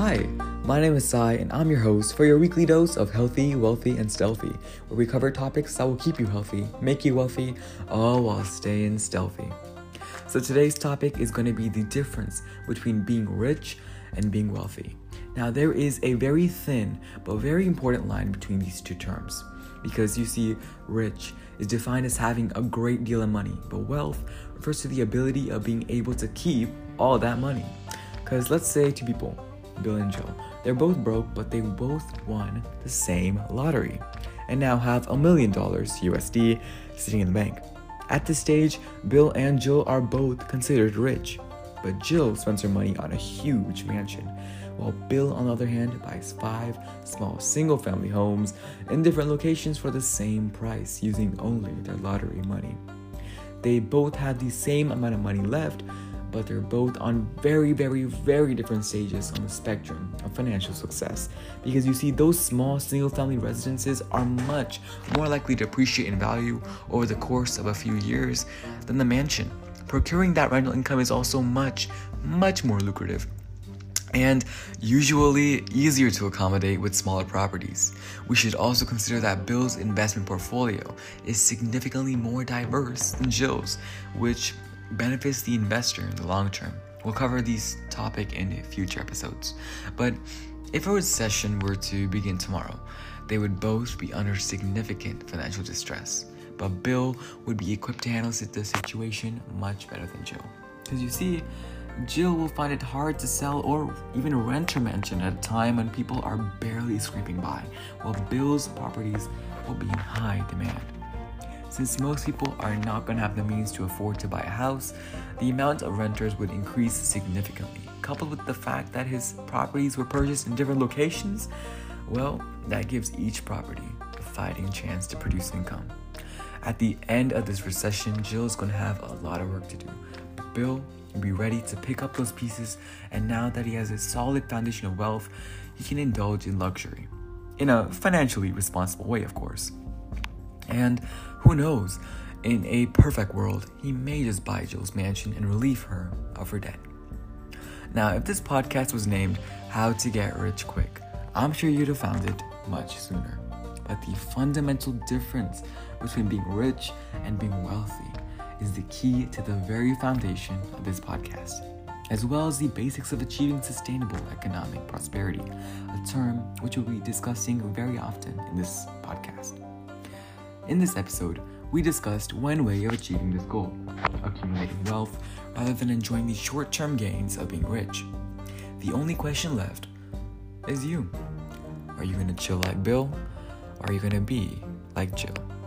Hi, my name is Sai, and I'm your host for your weekly dose of Healthy, Wealthy, and Stealthy, where we cover topics that will keep you healthy, make you wealthy, all while staying stealthy. So today's topic is going to be the difference between being rich and being wealthy. Now, there is a very thin but very important line between these two terms, because you see, rich is defined as having a great deal of money, but wealth refers to the ability of being able to keep all that money. Because let's say two people, Bill and Joe, they're both broke, but they both won the same lottery and now have $1 million USD sitting in the bank. At this stage, Bill and Jill are both considered rich, but Jill spends her money on a huge mansion, while Bill, on the other hand, buys 5 small single-family homes in different locations for the same price, using only their lottery money. They both have the same amount of money left, but they're both on very, very, very different stages on the spectrum of financial success. Because you see, those small single-family residences are much more likely to appreciate in value over the course of a few years than the mansion. Procuring that rental income is also much, much more lucrative and usually easier to accommodate with smaller properties. We should also consider that Bill's investment portfolio is significantly more diverse than Jill's, which benefits the investor in the long term. We'll cover this topic in future episodes. But if a recession were to begin tomorrow, they would both be under significant financial distress. But Bill would be equipped to handle the situation much better than Jill. Because you see, Jill will find it hard to sell or even rent her mansion at a time when people are barely scraping by, while Bill's properties will be in high demand. Since most people are not going to have the means to afford to buy a house, the amount of renters would increase significantly. Coupled with the fact that his properties were purchased in different locations, well, that gives each property a fighting chance to produce income. At the end of this recession, Jill is going to have a lot of work to do. But Bill will be ready to pick up those pieces, and now that he has a solid foundation of wealth, he can indulge in luxury. In a financially responsible way, of course. And who knows, in a perfect world, he may just buy Jill's mansion and relieve her of her debt. Now, if this podcast was named How to Get Rich Quick, I'm sure you'd have found it much sooner. But the fundamental difference between being rich and being wealthy is the key to the very foundation of this podcast, as well as the basics of achieving sustainable economic prosperity, a term which we'll be discussing very often in this podcast. In this episode, we discussed one way of achieving this goal, accumulating wealth rather than enjoying the short-term gains of being rich. The only question left is you. Are you going to chill like Bill, or are you going to be like Jill?